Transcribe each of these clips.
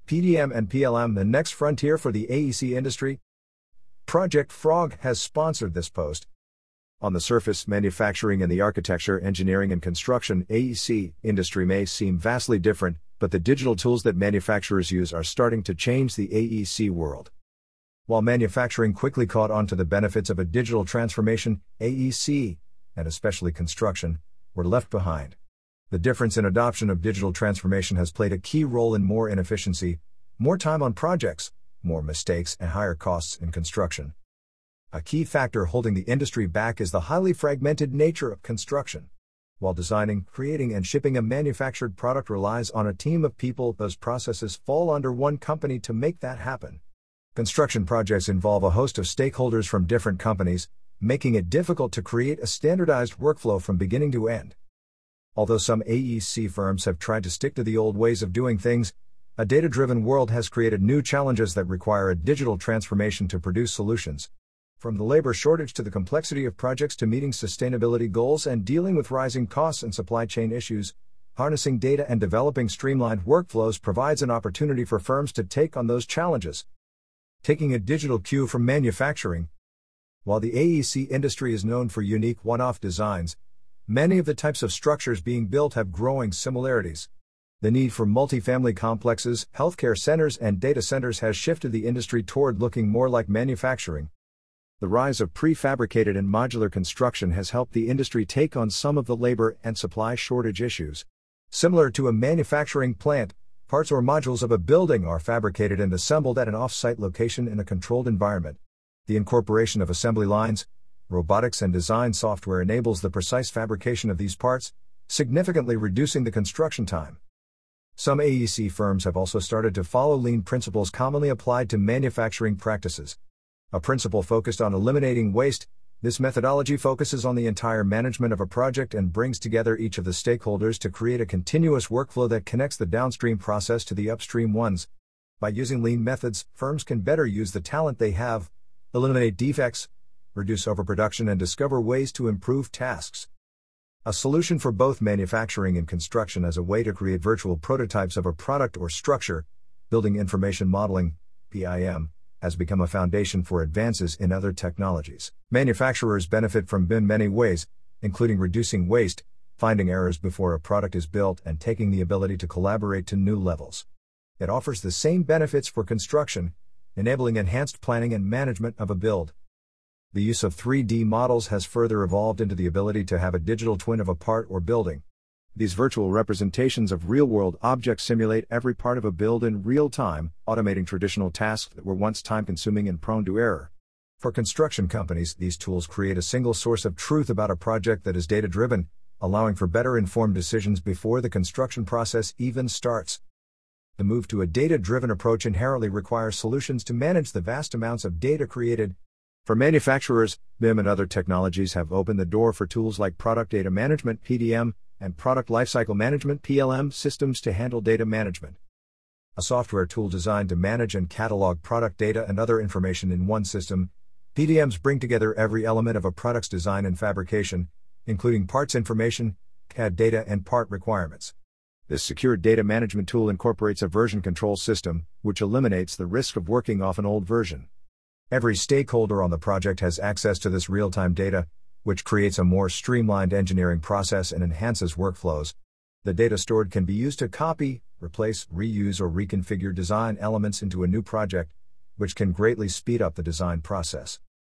PDM and PLM, the next frontier for the AEC industry? Project Frog has sponsored this post. On the surface, manufacturing and the architecture, engineering and construction (AEC) industry may seem vastly different, but the digital tools that manufacturers use are starting to change the AEC world. While manufacturing quickly caught on to the benefits of a digital transformation, AEC, and especially construction, were left behind. The difference in adoption of digital transformation has played a key role in more inefficiency, more time on projects, more mistakes, and higher costs in construction. A key factor holding the industry back is the highly fragmented nature of construction. While designing, creating, and shipping a manufactured product relies on a team of people, those processes fall under one company to make that happen. Construction projects involve a host of stakeholders from different companies, making it difficult to create a standardized workflow from beginning to end. Although some AEC firms have tried to stick to the old ways of doing things, a data-driven world has created new challenges that require a digital transformation to produce solutions. From the labor shortage to the complexity of projects to meeting sustainability goals and dealing with rising costs and supply chain issues, harnessing data and developing streamlined workflows provides an opportunity for firms to take on those challenges. Taking a digital cue from manufacturing. While the AEC industry is known for unique one-off designs, many of the types of structures being built have growing similarities. The need for multifamily complexes, healthcare centers, and data centers has shifted the industry toward looking more like manufacturing. The rise of prefabricated and modular construction has helped the industry take on some of the labor and supply shortage issues. Similar to a manufacturing plant, parts or modules of a building are fabricated and assembled at an off-site location in a controlled environment. The incorporation of assembly lines, robotics, and design software enables the precise fabrication of these parts, significantly reducing the construction time. Some AEC firms have also started to follow lean principles commonly applied to manufacturing practices. A principle focused on eliminating waste, this methodology focuses on the entire management of a project and brings together each of the stakeholders to create a continuous workflow that connects the downstream process to the upstream ones. By using lean methods, firms can better use the talent they have, eliminate defects, reduce overproduction, and discover ways to improve tasks. A solution for both manufacturing and construction as a way to create virtual prototypes of a product or structure, building information modeling, BIM, has become a foundation for advances in other technologies. Manufacturers benefit from BIM many ways, including reducing waste, finding errors before a product is built, and taking the ability to collaborate to new levels. It offers the same benefits for construction, enabling enhanced planning and management of a build. The use of 3D models has further evolved into the ability to have a digital twin of a part or building. These virtual representations of real-world objects simulate every part of a build in real time, automating traditional tasks that were once time-consuming and prone to error. For construction companies, these tools create a single source of truth about a project that is data-driven, allowing for better informed decisions before the construction process even starts. The move to a data-driven approach inherently requires solutions to manage the vast amounts of data created. For manufacturers, BIM and other technologies have opened the door for tools like Product Data Management (PDM) and Product Lifecycle Management (PLM) systems to handle data management. A software tool designed to manage and catalog product data and other information in one system, PDMs bring together every element of a product's design and fabrication, including parts information, CAD data, and part requirements. This secure data management tool incorporates a version control system, which eliminates the risk of working off an old version. Every stakeholder on the project has access to this real-time data, which creates a more streamlined engineering process and enhances workflows. The data stored can be used to copy, replace, reuse, or reconfigure design elements into a new project, which can greatly speed up the design process.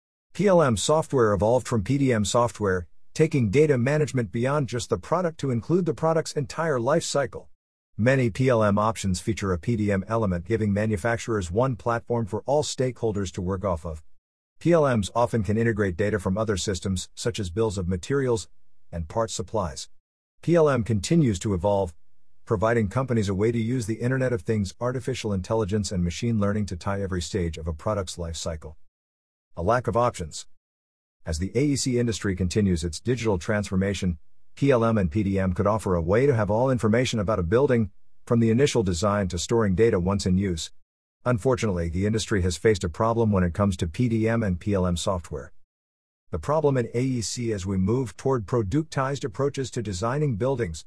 PLM software evolved from PDM software, taking data management beyond just the product to include the product's entire life cycle. Many PLM options feature a PDM element, giving manufacturers one platform for all stakeholders to work off of. PLMs often can integrate data from other systems, such as bills of materials and parts supplies. PLM continues to evolve, providing companies a way to use the Internet of Things, artificial intelligence, and machine learning to tie every stage of a product's life cycle. A lack of options. As the AEC industry continues its digital transformation, PLM and PDM could offer a way to have all information about a building, from the initial design to storing data once in use. Unfortunately, the industry has faced a problem when it comes to PDM and PLM software. The problem in AEC as we move toward productized approaches to designing buildings,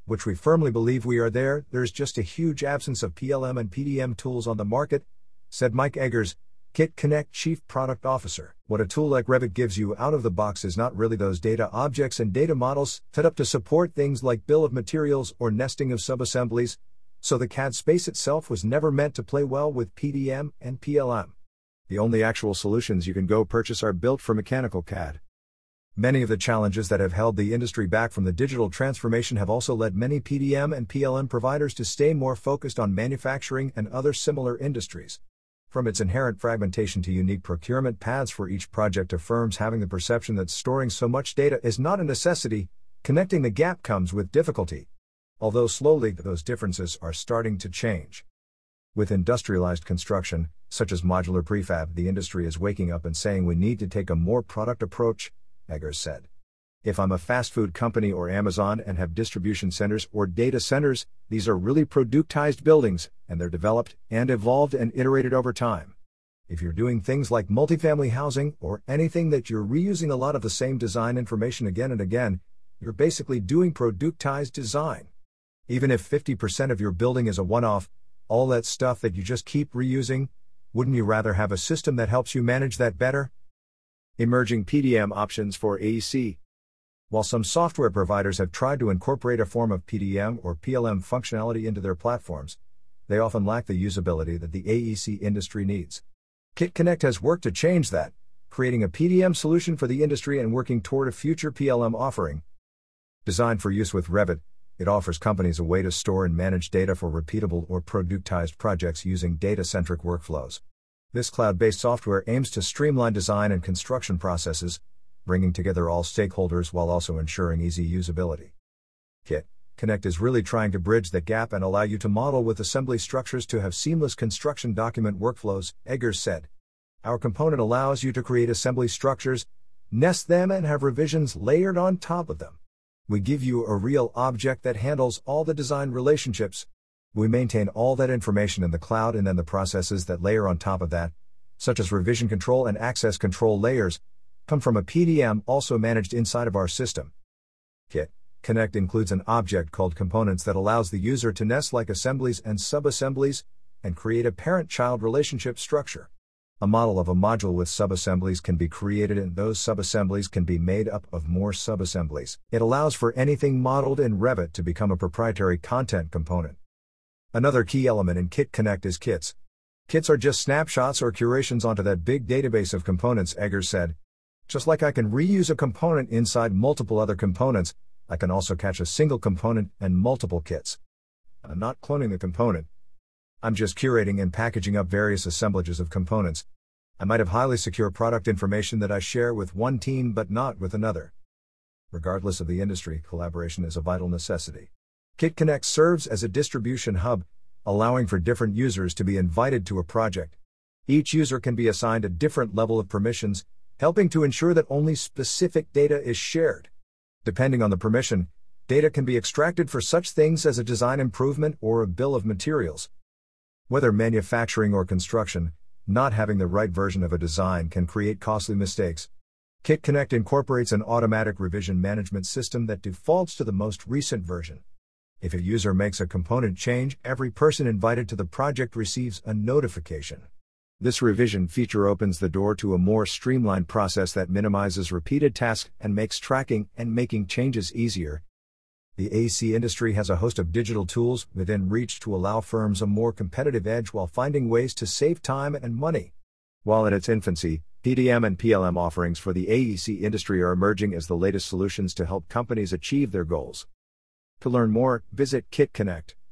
which we firmly believe we are there's just a huge absence of PLM and PDM tools on the market, said Mike Eggers, Kit Connect Chief Product Officer. What a tool like Revit gives you out of the box is not really those data objects and data models set up to support things like bill of materials or nesting of subassemblies, so the CAD space itself was never meant to play well with PDM and PLM. The only actual solutions you can go purchase are built for mechanical CAD. Many of the challenges that have held the industry back from the digital transformation have also led many PDM and PLM providers to stay more focused on manufacturing and other similar industries. From its inherent fragmentation to unique procurement paths for each project to firms having the perception that storing so much data is not a necessity, connecting the gap comes with difficulty. Although slowly, those differences are starting to change. With industrialized construction, such as modular prefab, the industry is waking up and saying we need to take a more product approach, Eggers said. If I'm a fast food company or Amazon and have distribution centers or data centers, these are really productized buildings, and they're developed and evolved and iterated over time. If you're doing things like multifamily housing or anything that you're reusing a lot of the same design information again and again, you're basically doing productized design. Even if 50% of your building is a one-off, all that stuff that you just keep reusing, wouldn't you rather have a system that helps you manage that better? Emerging PDM options for AEC. While some software providers have tried to incorporate a form of PDM or PLM functionality into their platforms, they often lack the usability that the AEC industry needs. Kit Connect has worked to change that, creating a PDM solution for the industry and working toward a future PLM offering. Designed for use with Revit, it offers companies a way to store and manage data for repeatable or productized projects using data-centric workflows. This cloud-based software aims to streamline design and construction processes, bringing together all stakeholders while also ensuring easy usability. Kit Connect is really trying to bridge that gap and allow you to model with assembly structures to have seamless construction document workflows, Eggers said. Our component allows you to create assembly structures, nest them, and have revisions layered on top of them. We give you a real object that handles all the design relationships. We maintain all that information in the cloud, and then the processes that layer on top of that, such as revision control and access control layers, come from a PDM also managed inside of our system. Kit Connect includes an object called components that allows the user to nest like assemblies and subassemblies and create a parent-child relationship structure. A model of a module with subassemblies can be created, and those subassemblies can be made up of more subassemblies. It allows for anything modeled in Revit to become a proprietary content component. Another key element in Kit Connect is kits. Kits are just snapshots or curations onto that big database of components, Eggers said. Just like I can reuse a component inside multiple other components, I can also catch a single component and multiple kits. I'm not cloning the component. I'm just curating and packaging up various assemblages of components. I might have highly secure product information that I share with one team but not with another. Regardless of the industry, collaboration is a vital necessity. Kit Connect serves as a distribution hub, allowing for different users to be invited to a project. Each user can be assigned a different level of permissions, helping to ensure that only specific data is shared. Depending on the permission, data can be extracted for such things as a design improvement or a bill of materials. Whether manufacturing or construction, not having the right version of a design can create costly mistakes. Kit Connect incorporates an automatic revision management system that defaults to the most recent version. If a user makes a component change, every person invited to the project receives a notification. This revision feature opens the door to a more streamlined process that minimizes repeated tasks and makes tracking and making changes easier. The AEC industry has a host of digital tools within reach to allow firms a more competitive edge while finding ways to save time and money. While in its infancy, PDM and PLM offerings for the AEC industry are emerging as the latest solutions to help companies achieve their goals. To learn more, visit Kit Connect.